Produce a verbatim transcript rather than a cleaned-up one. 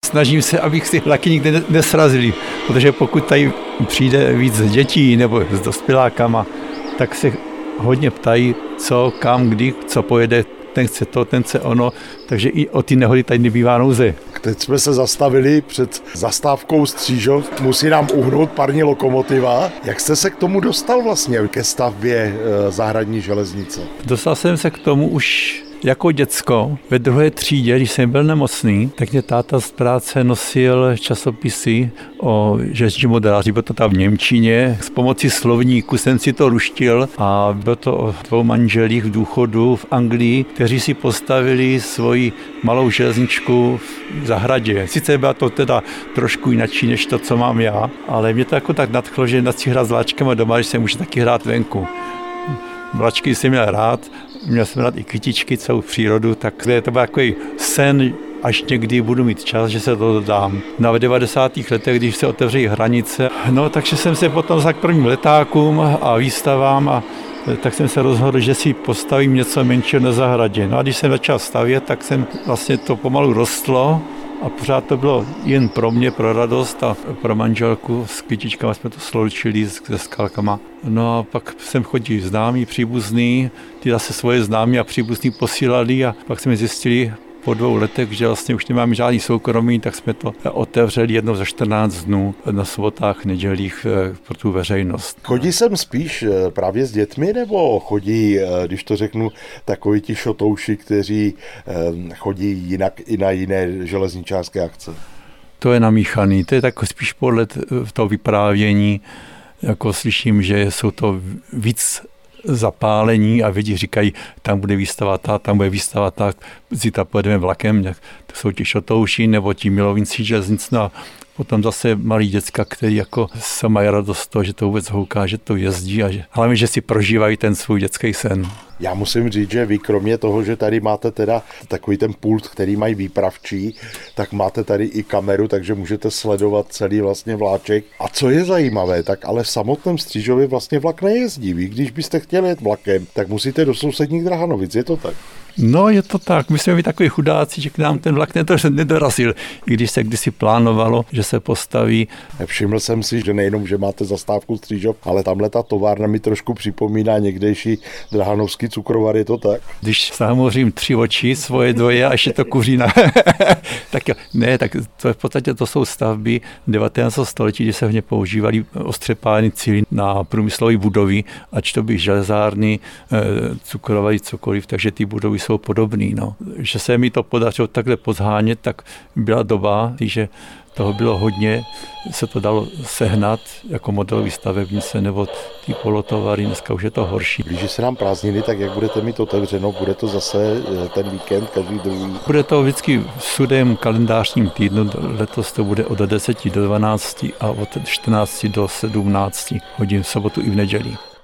snažím se, abych ty vlaky nikdy nesrazili, protože pokud tady přijde víc dětí nebo s dospělákama, tak se hodně ptají, co, kam, kdy, co pojede, ten chce to, ten chce ono, takže i o ty nehody tady nebývá nouze. Teď jsme se zastavili před zastávkou Střížov, musí nám uhnout parní lokomotiva. Jak jste se k tomu dostal vlastně ke stavbě záhradní železnice? Dostal jsem se k tomu už jako děcko. Ve druhé třídě, když jsem byl nemocný, tak mě táta z práce nosil časopisy o železničním modeláři, bylo to tam v němčině. S pomocí slovníku jsem si to ruštil a bylo to o dvou manželích v důchodu v Anglii, kteří si postavili svoji malou železničku v zahradě. Sice byla to teda trošku jinačí než to, co mám já, ale mě to jako tak nadchlo, že na si hrát s vláčkama doma, že se může taky hrát venku. Vláčky jsem měl rád, měl jsem rád i kytičky, celou přírodu, tak to byl takový sen, až někdy budu mít čas, že se to dodám. Na devadesátých letech, když se otevří hranice, no takže jsem se potom za k prvním letákům a výstavám a tak jsem se rozhodl, že si postavím něco menšího na zahradě. No a když jsem začal stavět, tak jsem vlastně to pomalu rostlo a pořád to bylo jen pro mě, pro radost a pro manželku. S kytičkama jsme to sloučili se skalkama. No a pak jsem chodil známý, příbuzný, ty zase svoje známí a příbuzný posílali a pak jsme zjistili po dvou letech, že vlastně už nemáme žádný soukromí, tak jsme to otevřeli jednou za čtrnáct dnů na sobotách, nedělích pro tu veřejnost. Chodí sem spíš právě s dětmi, nebo chodí, když to řeknu, takoví ti šotouši, kteří chodí jinak i na jiné železničářské akce? To je namíchaný, to je tak spíš podle toho vyprávění, jako slyším, že jsou to víc zapálení a lidi říkají, tam bude výstava ta, tam bude výstava ta, zítra pojedeme vlakem, to jsou ti šotouši nebo ti milovníci železnic, no a potom zase malí děcka, který jako se mají radost z toho, že to vůbec houká, že to jezdí a že, hlavně, že si prožívají ten svůj dětský sen. Já musím říct, že vy kromě toho, že tady máte teda takový ten pult, který mají výpravčí, tak máte tady i kameru, takže můžete sledovat celý vlastně vláček. A co je zajímavé, tak ale v samotném Střížově vlastně vlak nejezdí. Vy, když byste chtěli jet vlakem, tak musíte do sousedních Drahanovic, je to tak? No, je to tak. My jsme byli takový chudáci, že k nám ten vlak nedorazil, i když se kdysi plánovalo, že se postaví. Všiml jsem si, že nejenom, že máte zastávku Střížov, ale tamhle ta továrna mi trošku připomíná někdejší drahanovský cukrovar, je to tak? Když zamořím tři oči svoje dvoje a ještě to kuří na... tak jo, ne, tak to v podstatě to jsou stavby devatenáctého století, kdy se v ně používali ostřepány cíly na průmyslové budovy, ať to by železárny, cukrovary, cokoliv, takže ty budovy jsou podobný. No. Že se mi to podařilo takhle pozhánět, tak byla doba, že toho bylo hodně, se to dalo sehnat jako modelový stavebnice nebo ty polotovary, dneska už je to horší. Blíží se nám prázdniny, tak jak budete mít otevřeno? Bude to zase ten víkend, každý druhý? Bude to vždycky v sudém kalendářním týdnu, letos to bude od deseti do dvanácti a od čtrnácti do sedmnácti hodin v sobotu i v neděli.